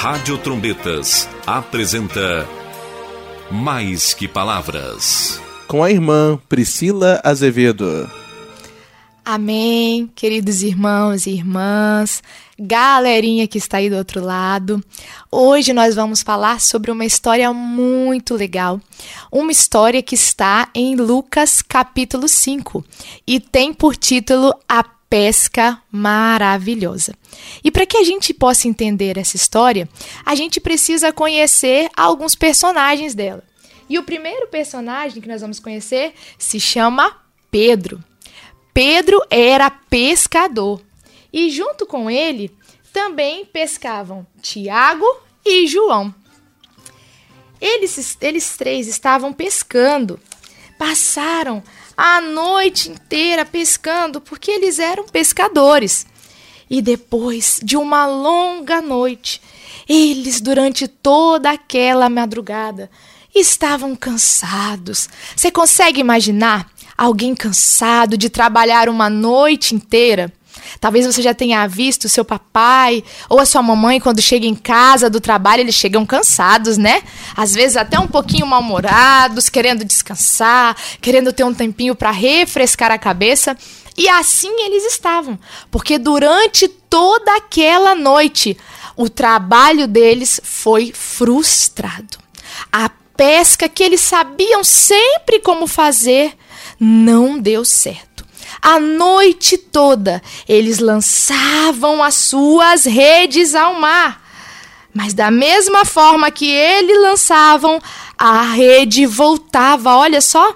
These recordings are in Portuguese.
Rádio Trombetas apresenta Mais que Palavras, com a irmã Priscila Azevedo. Amém, queridos irmãos e irmãs, galerinha que está aí do outro lado. Hoje nós vamos falar sobre uma história muito legal, uma história que está em Lucas capítulo 5 e tem por título A Pesca Maravilhosa. E para que a gente possa entender essa história, a gente precisa conhecer alguns personagens dela. E o primeiro personagem que nós vamos conhecer se chama Pedro. Pedro era pescador e junto com ele também pescavam Tiago e João. Eles três estavam pescando, passaram a noite inteira pescando porque eles eram pescadores. E depois de uma longa noite, eles durante toda aquela madrugada estavam cansados. Você consegue imaginar alguém cansado de trabalhar uma noite inteira? Talvez você já tenha visto seu papai ou a sua mamãe quando chega em casa do trabalho, eles chegam cansados, né? Às vezes até um pouquinho mal-humorados, querendo descansar, querendo ter um tempinho para refrescar a cabeça. E assim eles estavam, porque durante toda aquela noite, o trabalho deles foi frustrado. A pesca que eles sabiam sempre como fazer não deu certo. A noite toda, eles lançavam as suas redes ao mar. Mas da mesma forma que eles lançavam, a rede voltava, olha só,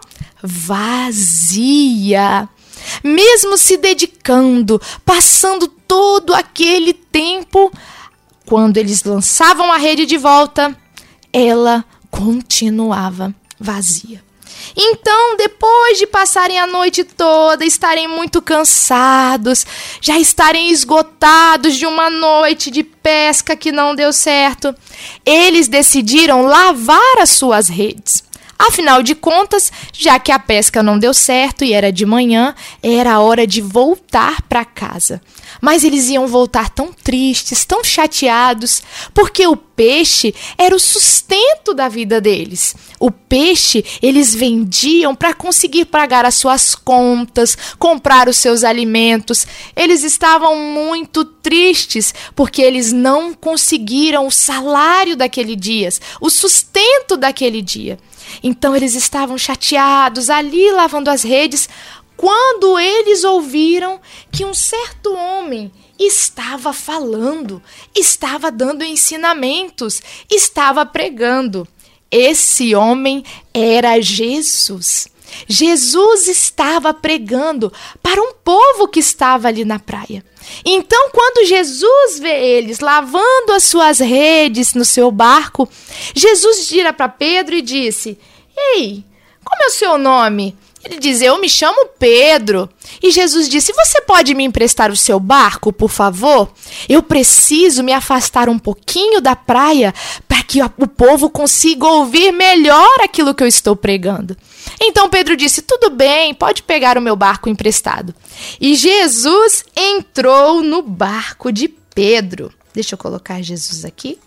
vazia. Mesmo se dedicando, passando todo aquele tempo, quando eles lançavam a rede de volta, ela continuava vazia. Então, depois de passarem a noite toda, estarem muito cansados, já estarem esgotados de uma noite de pesca que não deu certo, eles decidiram lavar as suas redes. Afinal de contas, já que a pesca não deu certo e era de manhã, era hora de voltar para casa. Mas eles iam voltar tão tristes, tão chateados, porque o peixe era o sustento da vida deles. O peixe eles vendiam para conseguir pagar as suas contas, comprar os seus alimentos. Eles estavam muito tristes porque eles não conseguiram o salário daquele dia, o sustento daquele dia. Então eles estavam chateados ali lavando as redes, quando eles ouviram que um certo homem estava falando, estava dando ensinamentos, estava pregando. Esse homem era Jesus. Jesus estava pregando para um povo que estava ali na praia. Então, quando Jesus vê eles lavando as suas redes no seu barco, Jesus vira para Pedro e disse: "Ei, como é o seu nome?" Ele diz: "Eu me chamo Pedro." E Jesus disse: "Você pode me emprestar o seu barco, por favor? Eu preciso me afastar um pouquinho da praia para que o povo consiga ouvir melhor aquilo que eu estou pregando." Então Pedro disse: "Tudo bem, pode pegar o meu barco emprestado." E Jesus entrou no barco de Pedro. Deixa eu colocar Jesus aqui.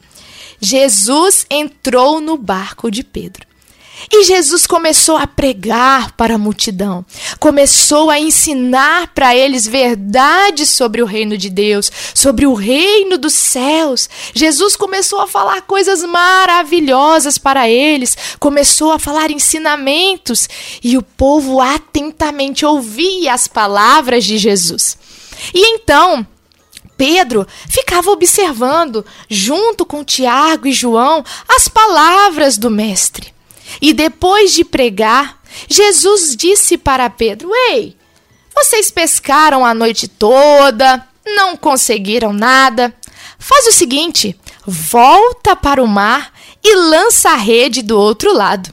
Jesus entrou no barco de Pedro. E Jesus começou a pregar para a multidão, começou a ensinar para eles verdades sobre o reino de Deus, sobre o reino dos céus. Jesus começou a falar coisas maravilhosas para eles, começou a falar ensinamentos e o povo atentamente ouvia as palavras de Jesus. E então Pedro ficava observando, junto com Tiago e João, as palavras do mestre. E depois de pregar, Jesus disse para Pedro: "Ei, vocês pescaram a noite toda, não conseguiram nada. Faz o seguinte, volta para o mar e lança a rede do outro lado."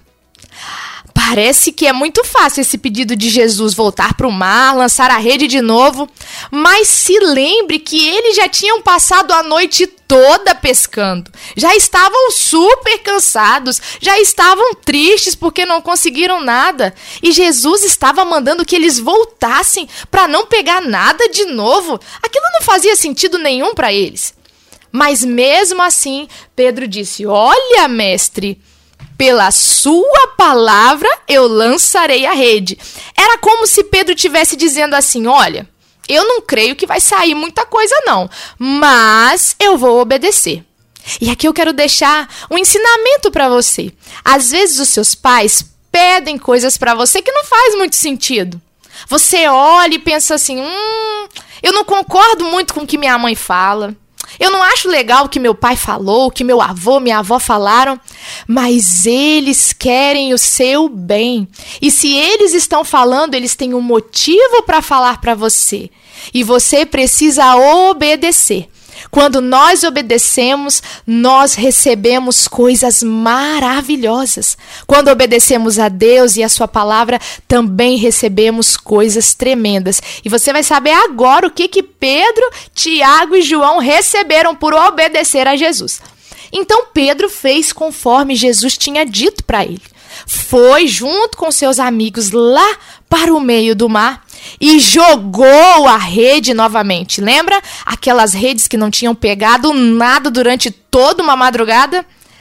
Parece que é muito fácil esse pedido de Jesus, voltar para o mar, lançar a rede de novo. Mas se lembre que eles já tinham passado a noite toda pescando. Já estavam super cansados, já estavam tristes porque não conseguiram nada. E Jesus estava mandando que eles voltassem para não pegar nada de novo. Aquilo não fazia sentido nenhum para eles. Mas mesmo assim, Pedro disse: olha, mestre, pela sua palavra eu lançarei a rede. Era como se Pedro estivesse dizendo assim: olha, eu não creio que vai sair muita coisa não, mas eu vou obedecer. E aqui eu quero deixar um ensinamento para você. Às vezes os seus pais pedem coisas para você que não faz muito sentido. Você olha e pensa assim: eu não concordo muito com o que minha mãe fala. Eu não acho legal o que meu pai falou, o que meu avô, minha avó falaram, mas eles querem o seu bem. E se eles estão falando, eles têm um motivo para falar para você. E você precisa obedecer. Quando nós obedecemos, nós recebemos coisas maravilhosas. Quando obedecemos a Deus e a sua palavra, também recebemos coisas tremendas. E você vai saber agora o que Pedro, Tiago e João receberam por obedecer a Jesus. Então Pedro fez conforme Jesus tinha dito para ele. Foi junto com seus amigos lá para o meio do mar e jogou a rede novamente. Lembra aquelas redes que não tinham pegado nada durante toda uma madrugada?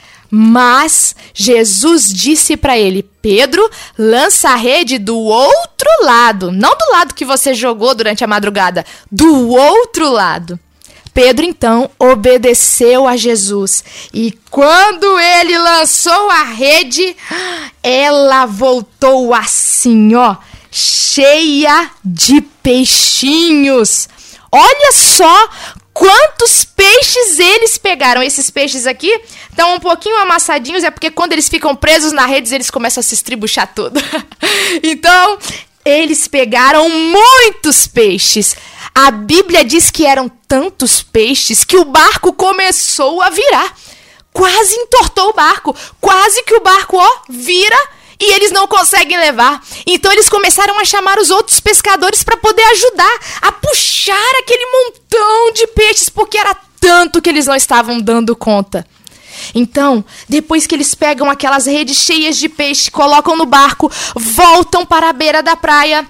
Mas Jesus disse para ele: Pedro, lança a rede do outro lado. Não do lado que você jogou durante a madrugada, do outro lado. Pedro, então, obedeceu a Jesus. E quando ele lançou a rede, ela voltou assim, ó, cheia de peixinhos. Olha só quantos peixes eles pegaram. Esses peixes aqui estão um pouquinho amassadinhos, é porque quando eles ficam presos na rede, eles começam a se estribuchar tudo. Então, eles pegaram muitos peixes. A Bíblia diz que eram tantos peixes que o barco começou a virar. Quase entortou o barco. Quase que o barco, vira e eles não conseguem levar. Então eles começaram a chamar os outros pescadores para poder ajudar a puxar aquele montão de peixes, porque era tanto que eles não estavam dando conta. Então, depois que eles pegam aquelas redes cheias de peixe, colocam no barco, voltam para a beira da praia,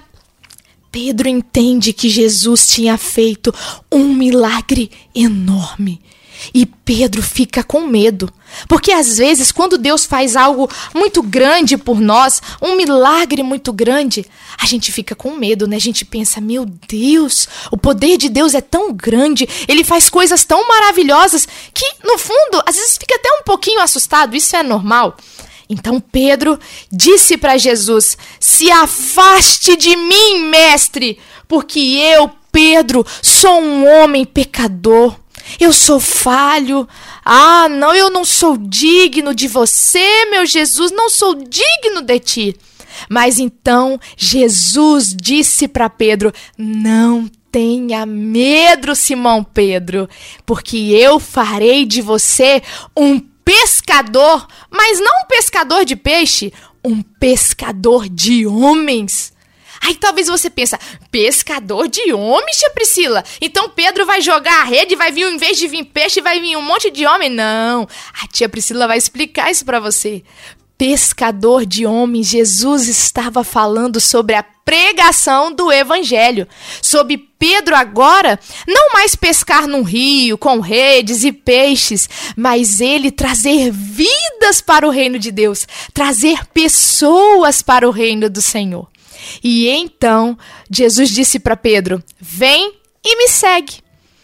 Pedro entende que Jesus tinha feito um milagre enorme. E Pedro fica com medo. Porque às vezes, quando Deus faz algo muito grande por nós, um milagre muito grande, a gente fica com medo, né? A gente pensa: meu Deus, o poder de Deus é tão grande, Ele faz coisas tão maravilhosas, que no fundo, às vezes fica até um pouquinho assustado. Isso é normal. Então Pedro disse para Jesus: se afaste de mim, mestre, porque eu, Pedro, sou um homem pecador. Eu sou falho. Não, eu não sou digno de você, meu Jesus, não sou digno de ti. Mas então Jesus disse para Pedro: não tenha medo, Simão Pedro, porque eu farei de você um pescador, mas não um pescador de peixe, um pescador de homens. Aí talvez você pensa: pescador de homens, tia Priscila? Então Pedro vai jogar a rede, vai vir, em vez de vir peixe, vai vir um monte de homem? Não, a tia Priscila vai explicar isso para você. Pescador de homens, Jesus estava falando sobre a pregação do evangelho, sobre Pedro agora não mais pescar num rio com redes e peixes, mas ele trazer vidas para o reino de Deus, trazer pessoas para o reino do Senhor. E então Jesus disse para Pedro: vem e me segue.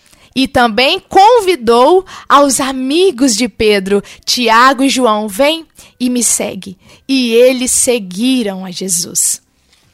E também convidou aos amigos de Pedro, Tiago e João: vem e me segue. E eles seguiram a Jesus.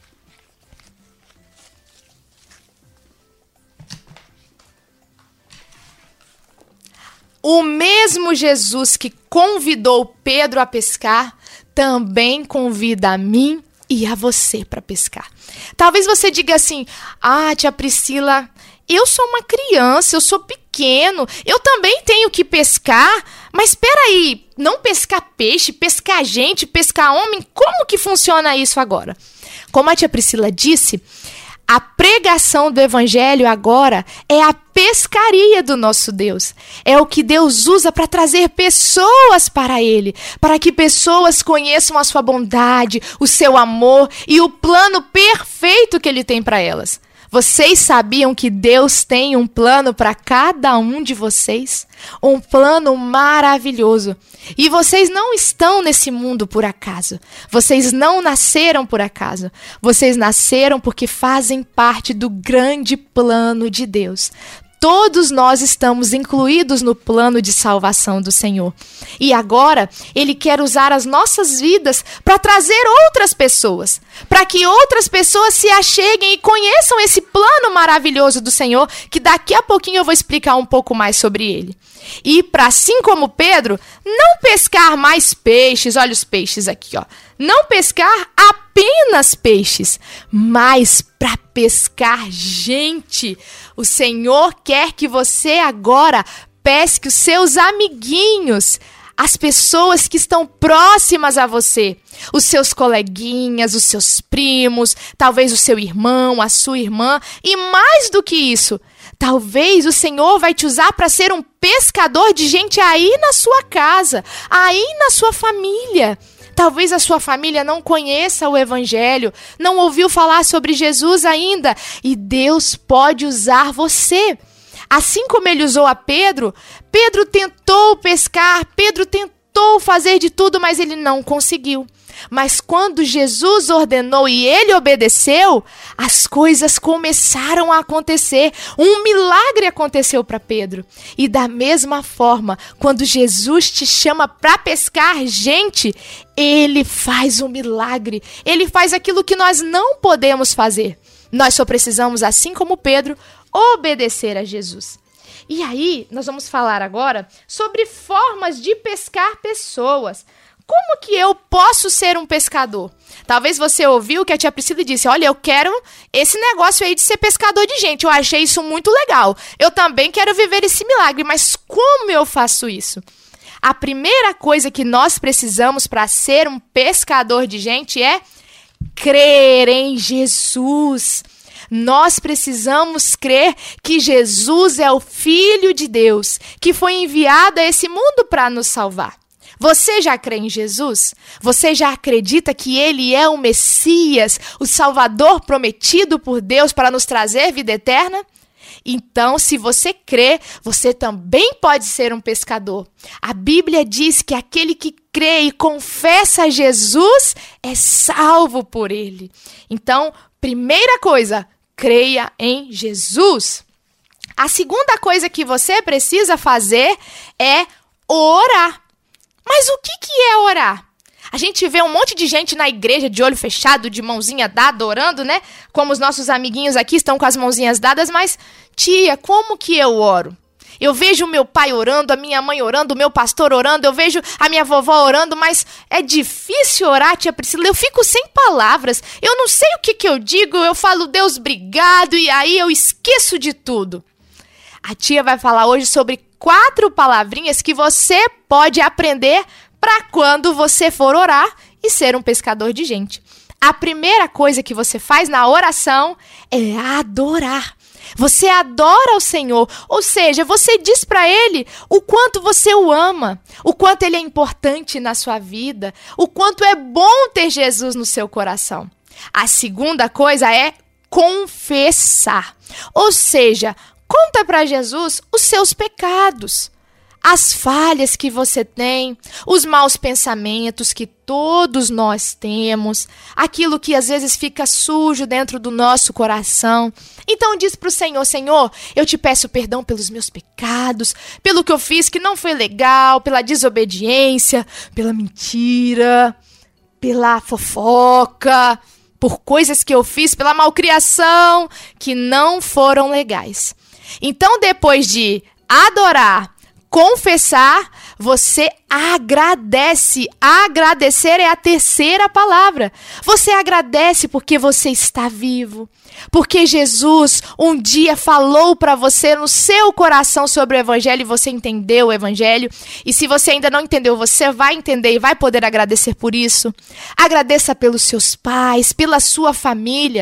O mesmo Jesus que convidou Pedro a pescar, também convida a mim e a você para pescar. Talvez você diga assim: tia Priscila, eu sou uma criança, eu sou pequeno, eu também tenho que pescar, mas espera aí, não pescar peixe, pescar gente, pescar homem, como que funciona isso agora? Como a tia Priscila disse, a pregação do evangelho agora é a pescaria do nosso Deus. É o que Deus usa para trazer pessoas para Ele, para que pessoas conheçam a sua bondade, o seu amor e o plano perfeito que Ele tem para elas. Vocês sabiam que Deus tem um plano para cada um de vocês? Um plano maravilhoso. E vocês não estão nesse mundo por acaso. Vocês não nasceram por acaso. Vocês nasceram porque fazem parte do grande plano de Deus. Todos nós estamos incluídos no plano de salvação do Senhor. E agora, Ele quer usar as nossas vidas para trazer outras pessoas. Para que outras pessoas se acheguem e conheçam esse plano maravilhoso do Senhor, que daqui a pouquinho eu vou explicar um pouco mais sobre ele. E para, assim como Pedro, não pescar mais peixes, olha os peixes aqui, ó. Não pescar apenas peixes, mas para pescar gente. O Senhor quer que você agora pesque os seus amiguinhos, as pessoas que estão próximas a você, os seus coleguinhas, os seus primos, talvez o seu irmão, a sua irmã, e mais do que isso, talvez o Senhor vai te usar para ser um pescador de gente aí na sua casa, aí na sua família. Talvez a sua família não conheça o Evangelho, não ouviu falar sobre Jesus ainda, e Deus pode usar você. Assim como ele usou a Pedro, Pedro tentou pescar, Pedro tentou fazer de tudo, mas ele não conseguiu. Mas quando Jesus ordenou e ele obedeceu, as coisas começaram a acontecer. Um milagre aconteceu para Pedro. E da mesma forma, quando Jesus te chama para pescar gente, ele faz um milagre. Ele faz aquilo que nós não podemos fazer. Nós só precisamos, assim como Pedro, obedecer a Jesus. E aí, nós vamos falar agora sobre formas de pescar pessoas. Como que eu posso ser um pescador? Talvez você ouviu que a tia Priscila disse, olha, eu quero esse negócio aí de ser pescador de gente. Eu achei isso muito legal. Eu também quero viver esse milagre, mas como eu faço isso? A primeira coisa que nós precisamos para ser um pescador de gente é crer em Jesus. Nós precisamos crer que Jesus é o Filho de Deus, que foi enviado a esse mundo para nos salvar. Você já crê em Jesus? Você já acredita que Ele é o Messias, o Salvador prometido por Deus para nos trazer vida eterna? Então, se você crê, você também pode ser um pescador. A Bíblia diz que aquele que crê e confessa Jesus é salvo por Ele. Então, primeira coisa, creia em Jesus. A segunda coisa que você precisa fazer é orar. Mas o que é orar? A gente vê um monte de gente na igreja de olho fechado, de mãozinha dada, orando, né? Como os nossos amiguinhos aqui estão com as mãozinhas dadas, mas, tia, como que eu oro? Eu vejo o meu pai orando, a minha mãe orando, o meu pastor orando, eu vejo a minha vovó orando, mas é difícil orar, tia Priscila, eu fico sem palavras, eu não sei o que eu digo, eu falo, Deus, obrigado, e aí eu esqueço de tudo. A tia vai falar hoje sobre 4 palavrinhas que você pode aprender para quando você for orar e ser um pescador de gente. A primeira coisa que você faz na oração é adorar. Você adora o Senhor, ou seja, você diz para Ele o quanto você o ama, o quanto Ele é importante na sua vida, o quanto é bom ter Jesus no seu coração. A segunda coisa é confessar, ou seja, conta para Jesus os seus pecados, as falhas que você tem, os maus pensamentos que todos nós temos, aquilo que às vezes fica sujo dentro do nosso coração. Então diz para o Senhor, Senhor, eu te peço perdão pelos meus pecados, pelo que eu fiz que não foi legal, pela desobediência, pela mentira, pela fofoca, por coisas que eu fiz, pela malcriação, que não foram legais. Então, depois de adorar, confessar, você agradece. Agradecer é a terceira palavra. Você agradece porque você está vivo. Porque Jesus um dia falou para você no seu coração sobre o Evangelho e você entendeu o Evangelho. E se você ainda não entendeu, você vai entender e vai poder agradecer por isso. Agradeça pelos seus pais, pela sua família.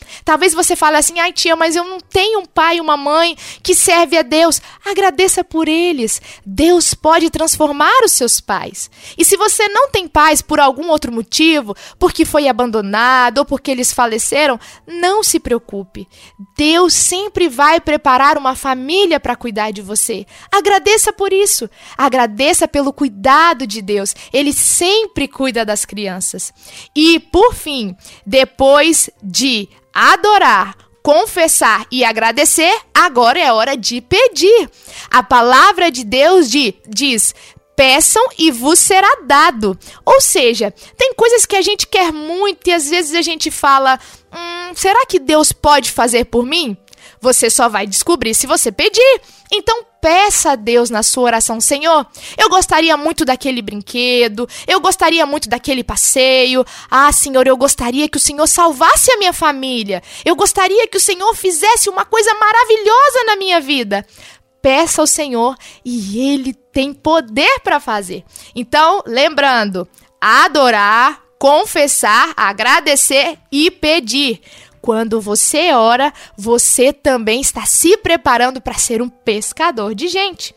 Talvez você fale assim, ai tia, mas eu não tenho um pai e uma mãe que serve a Deus. Agradeça por eles. Deus pode transformar os seus pais. E se você não tem pais por algum outro motivo, porque foi abandonado ou porque eles faleceram, não se preocupe. Deus sempre vai preparar uma família para cuidar de você. Agradeça por isso. Agradeça pelo cuidado de Deus. Ele sempre cuida das crianças. E, por fim, depois de adorar, confessar e agradecer, agora é hora de pedir. A palavra de Deus diz: peçam e vos será dado. Ou seja, tem coisas que a gente quer muito e às vezes a gente fala, será que Deus pode fazer por mim? Você só vai descobrir se você pedir. Então peça a Deus na sua oração: Senhor, eu gostaria muito daquele brinquedo, eu gostaria muito daquele passeio. Ah, Senhor, eu gostaria que o Senhor salvasse a minha família. Eu gostaria que o Senhor fizesse uma coisa maravilhosa na minha vida. Peça ao Senhor e Ele tem poder para fazer. Então, lembrando, adorar, confessar, agradecer e pedir. Quando você ora, você também está se preparando para ser um pescador de gente.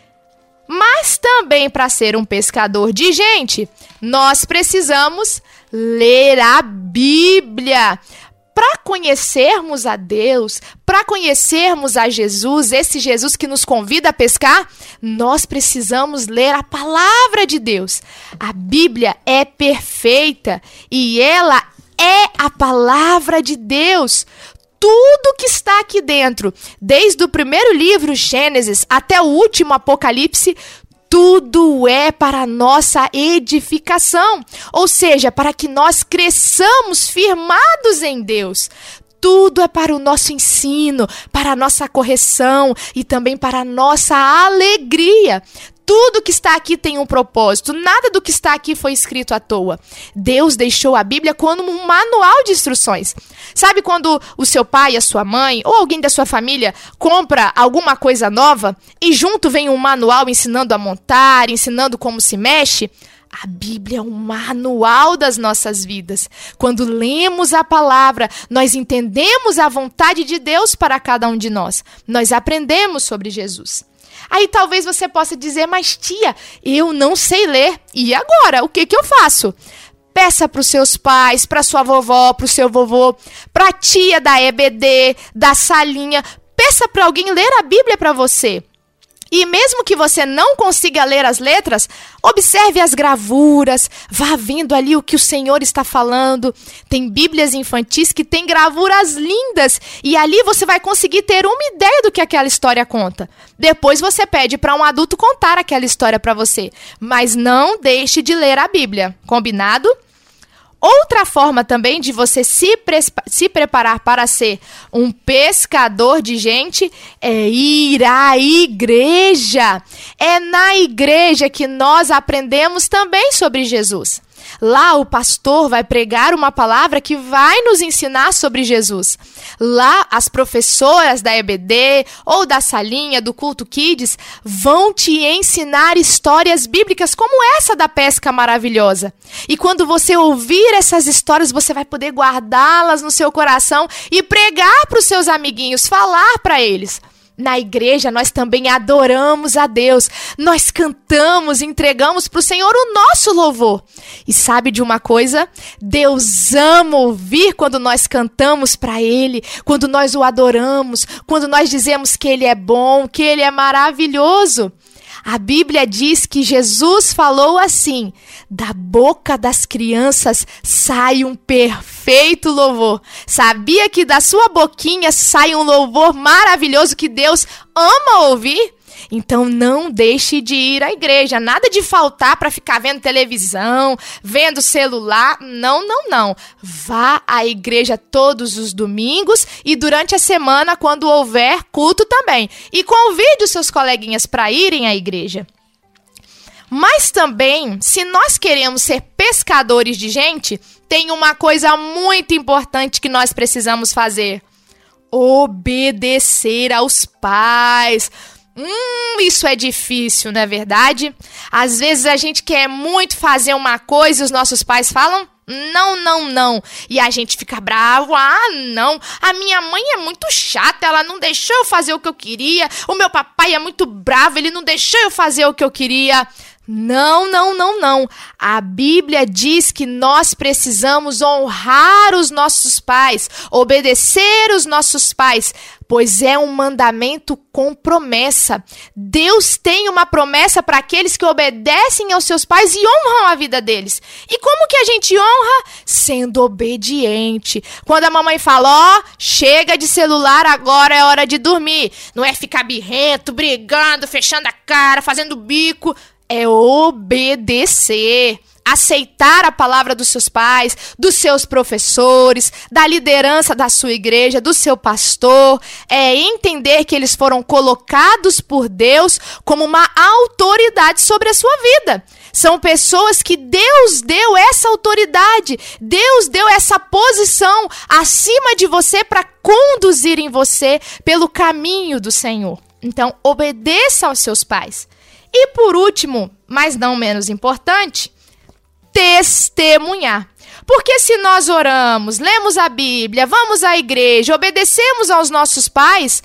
Mas também para ser um pescador de gente, nós precisamos ler a Bíblia. Para conhecermos a Deus, para conhecermos a Jesus, esse Jesus que nos convida a pescar, nós precisamos ler a palavra de Deus. A Bíblia é perfeita e ela é a palavra de Deus. Tudo que está aqui dentro, desde o primeiro livro, Gênesis, até o último, Apocalipse, tudo é para a nossa edificação, ou seja, para que nós cresçamos firmados em Deus. Tudo é para o nosso ensino, para a nossa correção e também para a nossa alegria. Tudo que está aqui tem um propósito, nada do que está aqui foi escrito à toa. Deus deixou a Bíblia como um manual de instruções. Sabe quando o seu pai, a sua mãe ou alguém da sua família compra alguma coisa nova e junto vem um manual ensinando a montar, ensinando como se mexe? A Bíblia é um manual das nossas vidas. Quando lemos a palavra, nós entendemos a vontade de Deus para cada um de nós. Nós aprendemos sobre Jesus. Aí talvez você possa dizer, mas tia, eu não sei ler. E agora? O que eu faço? Peça para os seus pais, para sua vovó, para o seu vovô, para a tia da EBD, da salinha. Peça para alguém ler a Bíblia para você. E mesmo que você não consiga ler as letras, observe as gravuras, vá vendo ali o que o Senhor está falando. Tem Bíblias infantis que têm gravuras lindas e ali você vai conseguir ter uma ideia do que aquela história conta. Depois você pede para um adulto contar aquela história para você, mas não deixe de ler a Bíblia, combinado? Outra forma também de você se preparar para ser um pescador de gente é ir à igreja. É na igreja que nós aprendemos também sobre Jesus. Lá o pastor vai pregar uma palavra que vai nos ensinar sobre Jesus. Lá as professoras da EBD ou da salinha do Culto Kids vão te ensinar histórias bíblicas como essa da pesca maravilhosa. E quando você ouvir essas histórias, você vai poder guardá-las no seu coração e pregar para os seus amiguinhos, falar para eles. Na igreja, nós também adoramos a Deus. Nós cantamos, entregamos para o Senhor o nosso louvor. E sabe de uma coisa? Deus ama ouvir quando nós cantamos para Ele, quando nós o adoramos, quando nós dizemos que Ele é bom, que Ele é maravilhoso. A Bíblia diz que Jesus falou assim: da boca das crianças sai um perfeito louvor. Sabia que da sua boquinha sai um louvor maravilhoso que Deus ama ouvir? Então não deixe de ir à igreja, nada de faltar para ficar vendo televisão, vendo celular, não. Vá à igreja todos os domingos e durante a semana quando houver culto também. E convide os seus coleguinhas para irem à igreja. Mas também, se nós queremos ser pescadores de gente, tem uma coisa muito importante que nós precisamos fazer: obedecer aos pais. Isso é difícil, não é verdade? Às vezes a gente quer muito fazer uma coisa e os nossos pais falam: Não, não, não. E a gente fica bravo. Ah, não. A minha mãe é muito chata. Ela não deixou eu fazer o que eu queria. O meu papai é muito bravo. Ele não deixou eu fazer o que eu queria. Não, não, não, não. A Bíblia diz que nós precisamos honrar os nossos pais, obedecer os nossos pais, pois é um mandamento com promessa. Deus tem uma promessa para aqueles que obedecem aos seus pais e honram a vida deles. E como que a gente honra? Sendo obediente. Quando a mamãe fala, ó, chega de celular, agora é hora de dormir. Não é ficar birrento, brigando, fechando a cara, fazendo bico. É obedecer, aceitar a palavra dos seus pais, dos seus professores, da liderança da sua igreja, do seu pastor. É entender que eles foram colocados por Deus como uma autoridade sobre a sua vida. São pessoas que Deus deu essa autoridade, Deus deu essa posição acima de você para conduzirem você pelo caminho do Senhor. Então, obedeça aos seus pais. E por último, mas não menos importante, testemunhar. Porque se nós oramos, lemos a Bíblia, vamos à igreja, obedecemos aos nossos pais,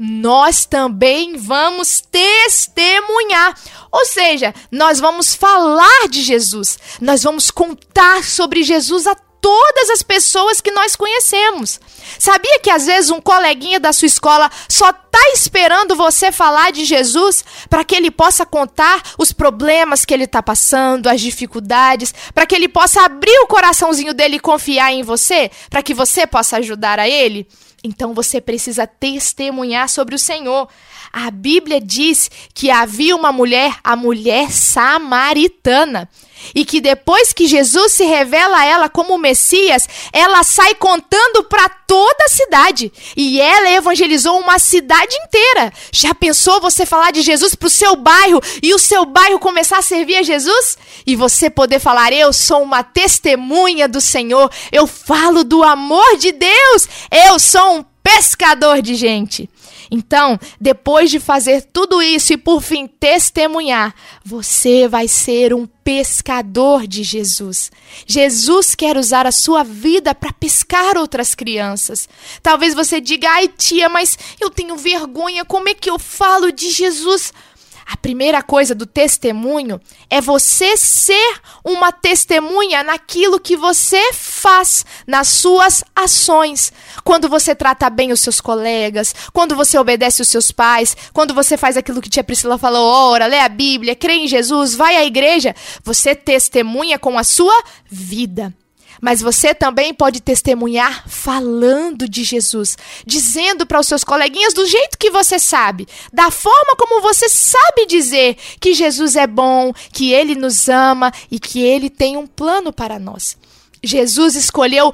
nós também vamos testemunhar. Ou seja, nós vamos falar de Jesus, nós vamos contar sobre Jesus a todas as pessoas que nós conhecemos. Sabia que às vezes um coleguinha da sua escola só está esperando você falar de Jesus para que ele possa contar os problemas que ele está passando, as dificuldades, para que ele possa abrir o coraçãozinho dele e confiar em você, para que você possa ajudar a ele? Então você precisa testemunhar sobre o Senhor. A Bíblia diz que havia uma mulher, a mulher samaritana, e que depois que Jesus se revela a ela como o Messias, ela sai contando para toda a cidade. E ela evangelizou uma cidade inteira. Já pensou você falar de Jesus para o seu bairro e o seu bairro começar a servir a Jesus? E você poder falar, eu sou uma testemunha do Senhor, eu falo do amor de Deus, eu sou um pescador de gente. Então, depois de fazer tudo isso e por fim testemunhar, você vai ser um pescador de Jesus. Jesus quer usar a sua vida para pescar outras crianças. Talvez você diga, ai tia, mas eu tenho vergonha, como é que eu falo de Jesus? A primeira coisa do testemunho é você ser uma testemunha naquilo que você faz, nas suas ações. Quando você trata bem os seus colegas, quando você obedece os seus pais, quando você faz aquilo que tia Priscila falou, ora, lê a Bíblia, crê em Jesus, vai à igreja, você testemunha com a sua vida. Mas você também pode testemunhar falando de Jesus, dizendo para os seus coleguinhas do jeito que você sabe, da forma como você sabe dizer que Jesus é bom, que Ele nos ama e que Ele tem um plano para nós. Jesus escolheu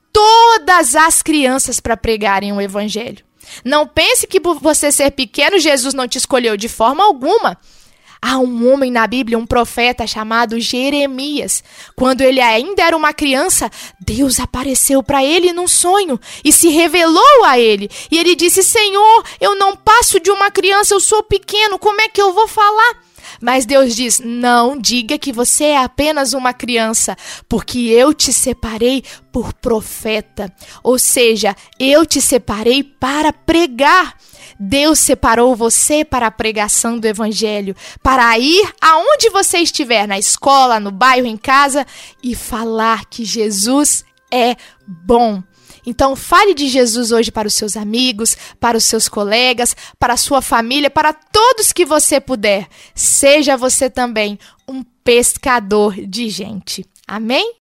todas as crianças para pregarem o Evangelho. Não pense que por você ser pequeno, Jesus não te escolheu de forma alguma. Há um homem na Bíblia, um profeta chamado Jeremias. Quando ele ainda era uma criança, Deus apareceu para ele num sonho e se revelou a ele. E ele disse, Senhor, eu não passo de uma criança, eu sou pequeno, como é que eu vou falar? Mas Deus diz, não diga que você é apenas uma criança, porque eu te separei por profeta. Ou seja, eu te separei para pregar. Deus separou você para a pregação do Evangelho, para ir aonde você estiver, na escola, no bairro, em casa, e falar que Jesus é bom. Então fale de Jesus hoje para os seus amigos, para os seus colegas, para a sua família, para todos que você puder. Seja você também um pescador de gente. Amém?